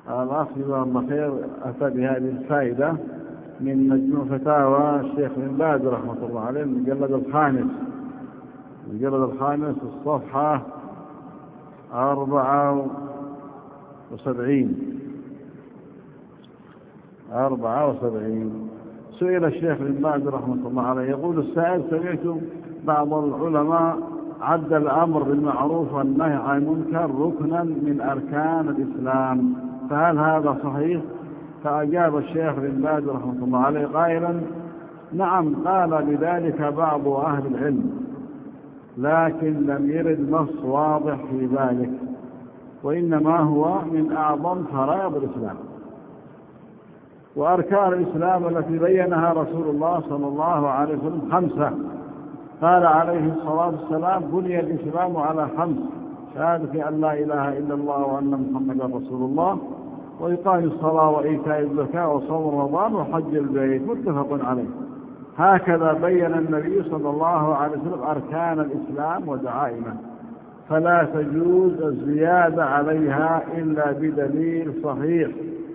الأخ جزاه الله خير أتى بهذه الفائدة من مجموع فتاوى الشيخ بن باز رحمة الله عليه، المجلد الخامس الصفحة 74. سئل الشيخ بن باز رحمة الله عليه، يقول السائل: سمعت بعض العلماء عد الأمر بالمعروف والنهي عن المنكر ركنا من أركان الإسلام، فهل هذا صحيح؟ فأجاب الشيخ بن باز رحمه الله عليه قائلا: نعم، قال بذلك بعض أهل العلم، لكن لم يرد نص واضح في ذلك، وإنما هو من أعظم فرائض الإسلام. وأركان الإسلام التي بينها رسول الله صلى الله عليه وسلم 5. قال عليه الصلاة والسلام: بني الإسلام على 5: شهادة أن لا إله إلا الله وأن محمدا رسول الله، وإقام الصلاة وإيتاء الزكاة وصوم رمضان وحج البيت، متفق عليه. هكذا بين النبي صلى الله عليه وسلم أركان الإسلام ودعائمه، فلا تجوز الزيادة عليها إلا بدليل صحيح.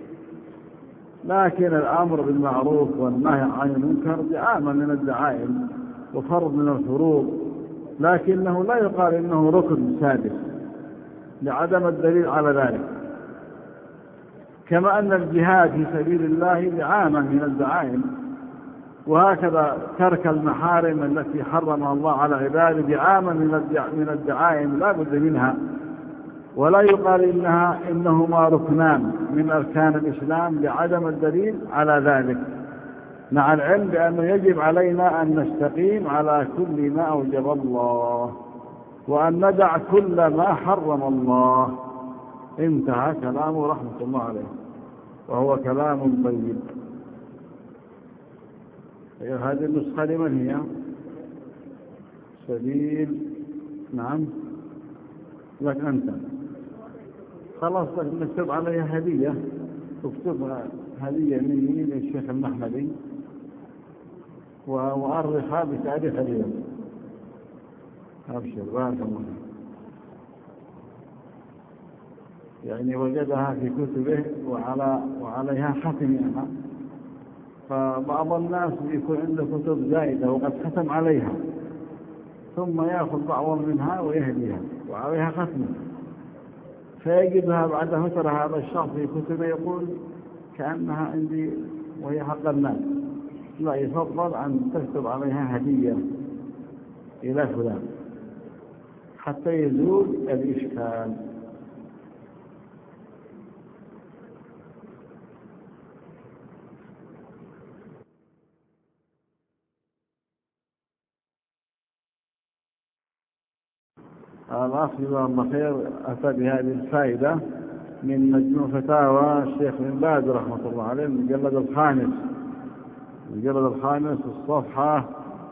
لكن الأمر بالمعروف والنهي عن المنكر دعامة من الدعائم وفرض من الفروض، لكنه لا يقال إنه ركن سادس لعدم الدليل على ذلك. كما أن الجهاد في سبيل الله دعامة من الدعائم، وهكذا ترك المحارم التي حرمها الله على عباده دعامة من الدعائم لا بد منها، ولا يقال إنهما ركنان من أركان الإسلام لعدم الدليل على ذلك، مع العلم بأنه يجب علينا أن نستقيم على كل ما أوجب الله، وأن ندع كل ما حرم الله. انتهى كلامه رحمة الله عليه، وهو كلام طيب. هذه النسخة لمن هي؟ سبيل. نعم، لك أنت. خلاص نكتب عليها هدية، اكتب هدية مني للشيخ المحمدي وأرخها بتاريخ اليوم. أبشر، بارك الله. يعني وجدها في كتبه وعليها ختمها، فبعض الناس يكون عنده كتب زائدة وقد ختم عليها، ثم يأخذ بعض منها ويهديها وعليها ختم، فيجدها بعد فترة هذا الشخص في كتبه يقول كأنها عندي وهي حق الناس. لا، يفضل أن تكتب عليها هدية إلى فلان حتى يزول الإشكال. الأخ جزاه الله خير أتى بهذه الفائدة من مجموع فتاوى الشيخ بن باز رحمة الله عليه، المجلد الخامس الصفحة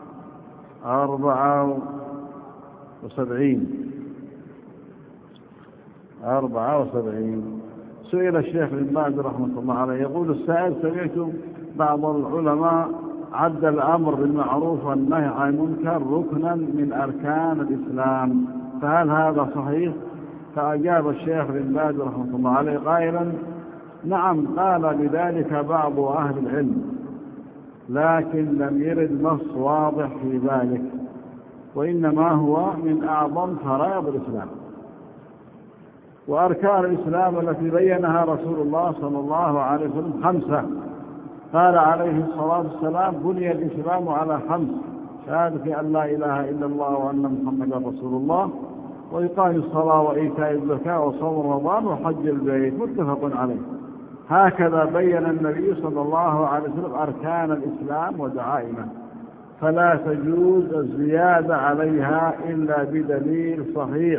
74. سئل الشيخ بن باز رحمة الله عليه، يقول السائل: سمعت بعض العلماء عد الأمر بالمعروف والنهي عن المنكر ركنا من أركان الإسلام، فهل هذا صحيح؟ فأجاب الشيخ بن باز رحمه الله عليه قائلا: نعم، قال بذلك بعض أهل العلم، لكن لم يرد نص واضح في ذلك، وإنما هو من أعظم فرائض الإسلام. وأركان الإسلام التي بينها رسول الله صلى الله عليه وسلم 5. قال عليه الصلاة والسلام: بني الإسلام على 5: شهادة أن لا إله إلا الله وأن محمدا رسول الله، وإقام الصلاة وإيتاء الزكاة وصوم رمضان وحج البيت، متفق عليه. هكذا بين النبي صلى الله عليه وسلم أركان الإسلام ودعائمه، فلا تجوز الزيادة عليها إلا بدليل صحيح.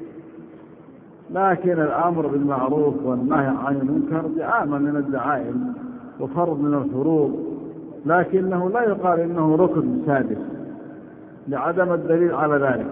لكن الأمر بالمعروف والنهي عن المنكر دعامة من الدعائم وفرض من الفروض، لكنه لا يقال إنه ركن سادس لعدم الدليل على ذلك.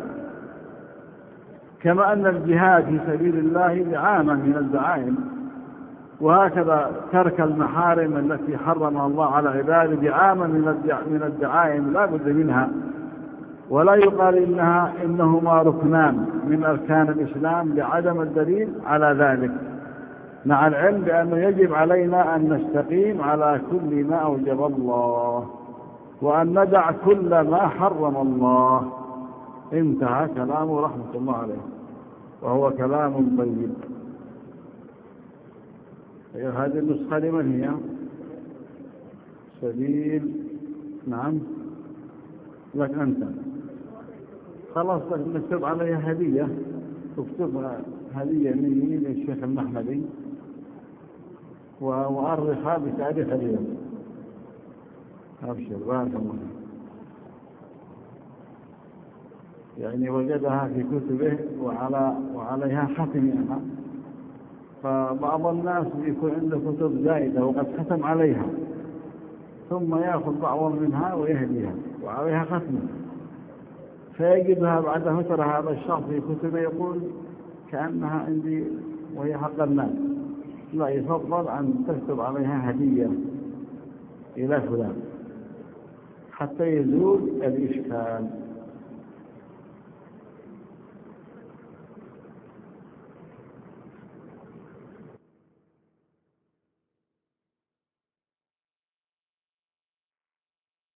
كما أن الجهاد في سبيل الله دعامة من الدعائم، وهكذا ترك المحارم التي حرمها الله على عباده دعامة من الدعائم لا بد منها، ولا يقال إنهما ركنان من أركان الإسلام لعدم الدليل على ذلك، مع العلم بأنه يجب علينا أن نستقيم على كل ما أوجب الله وأن ندع كل ما حرم الله. انتهى كلامه رحمة الله عليه، وهو كلام طيب. هذه النسخة لمن هي؟ سبيل، نعم لك أنت. خلاص نكتب عليها هدية، تكتب هدية مني للشيخ المحمدي وأرخها بتاريخ اليوم. أبشر بارك الله، يعني وجدها في كتبه وعليها ختمها. فبعض الناس يكون عنده كتب زائدة وقد ختم عليها، ثم يأخذ بعض منها ويهديها وعليها ختم، فيجدها بعد فترة هذا الشخص في كتبه يقول كأنها عندي وهي حق الناس. لا، يفضل أن تكتب عليها هدية إلى فلان حتى يزول الإشكال.